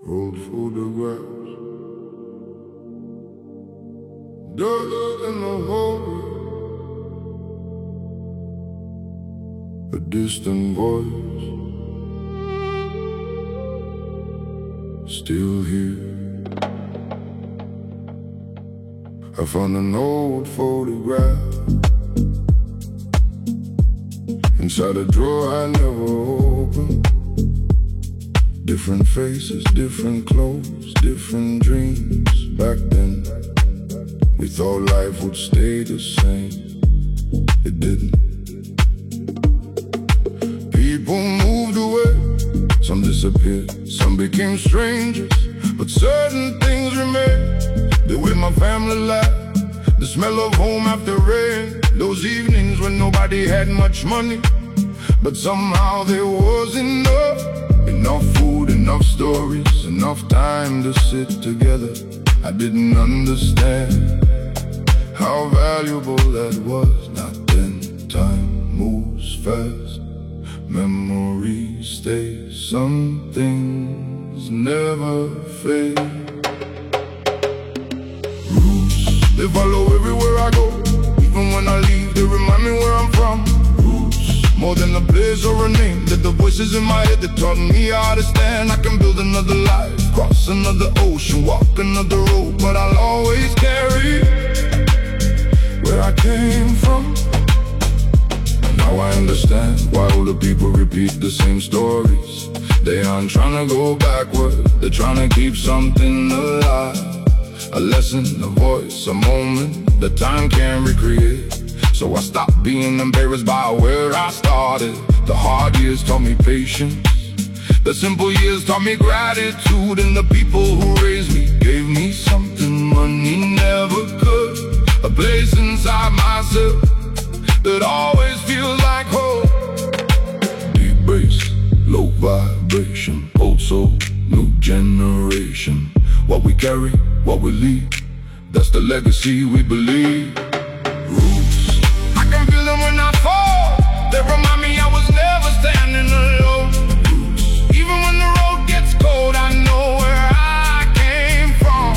Old photographs, dust in the hallway, a distant voice, still here. I found an old photograph inside a drawer I never opened. Different faces, different clothes, different dreams. Back then, we thought life would stay the same. It didn't. People moved away, some disappeared, some became strangers, but certain things remained. The way my family laughed, the smell of home after rain, those evenings when nobody had much money, but somehow there was enough. Enough food, enough stories, enough time to sit together. I didn't understand how valuable that was. Not then. Time moves fast, memories stay. Some things never fade. Roots, they follow everywhere I go. Even when I leave, they remind me where I'm from. More than a place or a name, they're the voices in my head that taught me how to stand. I can build another life, cross another ocean, walk another road, but I'll always carry where I came from. Now I understand why older people repeat the same stories. They aren't trying to go backward, they're trying to keep something alive. A lesson, a voice, a moment that time can't recreate. So I stopped being embarrassed by where I started. The hard years taught me patience, the simple years taught me gratitude, and the people who raised me gave me something money never could. A place inside myself that always feels like home. Deep bass, low vibration, old soul, new generation. What we carry, what we leave, that's the legacy we believe. Roots, I can feel them when I fall. They remind me I was never standing alone. Roots, even when the road gets cold, I know where I came from.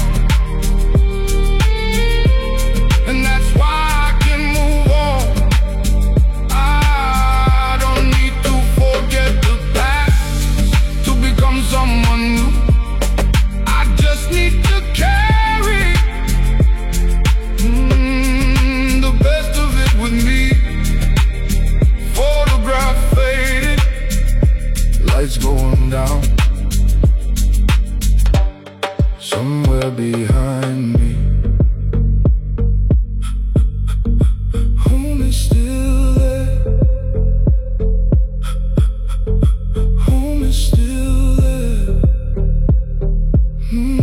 And that's why I can move on. I don't need to forget the past to become someone new. I just need to carry the best of it with me. Photograph faded, lights going down. Somewhere behind me, home is still there. Home is still there.